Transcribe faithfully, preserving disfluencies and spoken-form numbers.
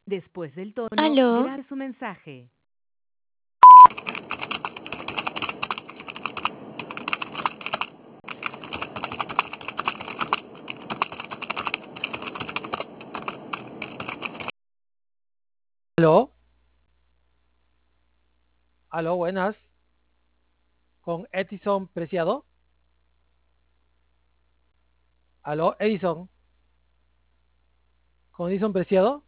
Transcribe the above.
Después del tono, ¿Aló? grabe su mensaje. Aló, aló, buenas, con Edison Preciado. Aló, Edison, con Edison Preciado.